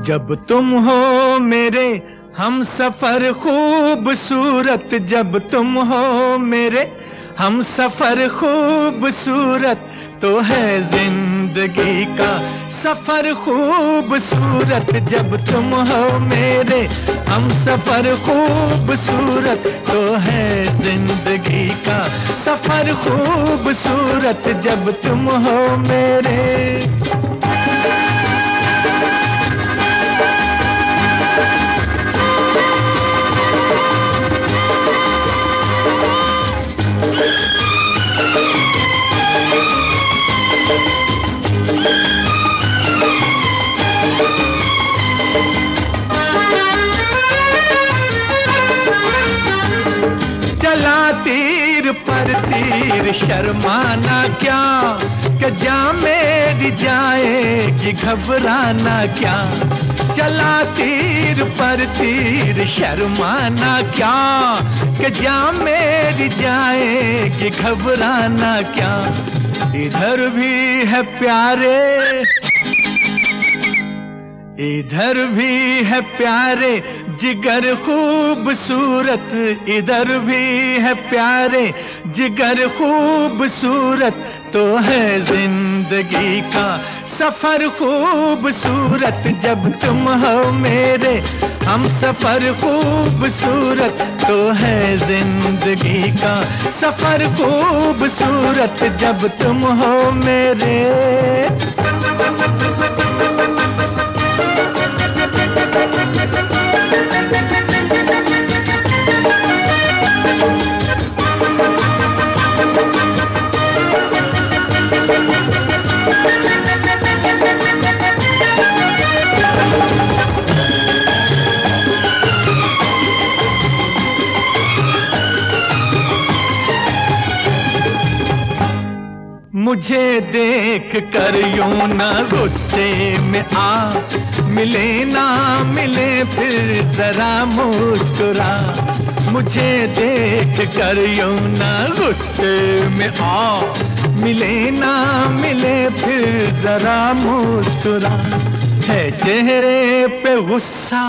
जब तुम हो मेरे हम सफर खूबसूरत, जब तुम हो मेरे हम सफर खूबसूरत, तो है जिंदगी का सफर खूबसूरत। जब तुम हो मेरे हम सफर खूबसूरत, तो है जिंदगी का सफर खूबसूरत। जब तुम हो मेरे चला तीर पर तीर शर्माना क्या, कि जा मेरी जाएगी घबराना क्या। चला तीर पर तीर शर्माना क्या, कि जा मेरी जाएगी घबराना क्या। इधर भी है प्यारे, इधर भी है प्यारे जिगर खूबसूरत, इधर भी है प्यारे जिगर खूबसूरत, तो है जिंदगी का सफर खूबसूरत। जब तुम हो मेरे हम सफर खूबसूरत, तो है जिंदगी का सफर खूबसूरत। जब तुम हो मेरे मुझे देख कर यूं ना गुस्से में आ, मिले ना मिले फिर जरा मुस्कुरा। मुझे देख कर यूं ना गुस्से में आ, मिले ना मिले फिर जरा मुस्कुरा। है चेहरे पे गुस्सा,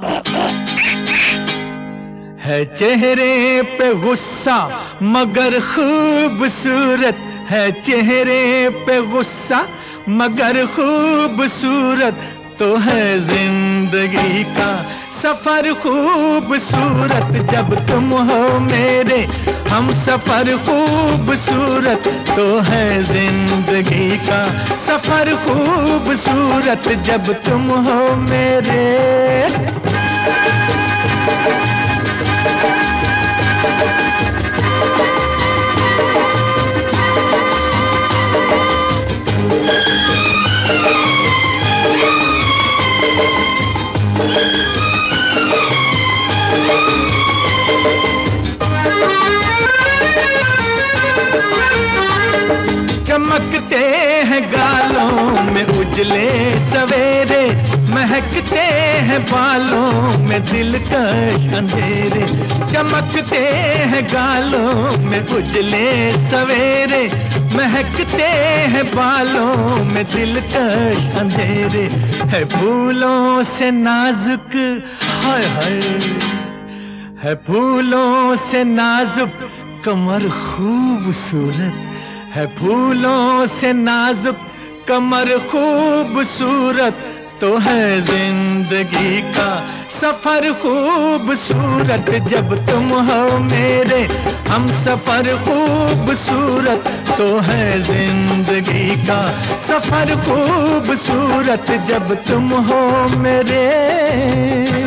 है चेहरे पे गुस्सा मगर खूबसूरत, है चेहरे पे गुस्सा मगर खूबसूरत, तो है जिंदगी का सफर खूबसूरत। जब तुम हो मेरे हम सफर खूबसूरत, तो है जिंदगी का सफर खूबसूरत। जब तुम हो मेरे चमकते हैं गालों में उजले सवेरे, महकते हैं बालों में दिलकश अंधेरे। चमकते हैं गालों में उजले सवेरे, महकते हैं बालों में दिलकश अंधेरे। है फूलों से नाजुक, हाय हाय, है फूलों से नाजुक कमर खूबसूरत, है फूलों से नाजुक कमर खूबसूरत, तो है जिंदगी का सफर खूबसूरत। जब तुम हो मेरे हम सफर खूबसूरत, तो है जिंदगी का सफर खूबसूरत। जब तुम हो मेरे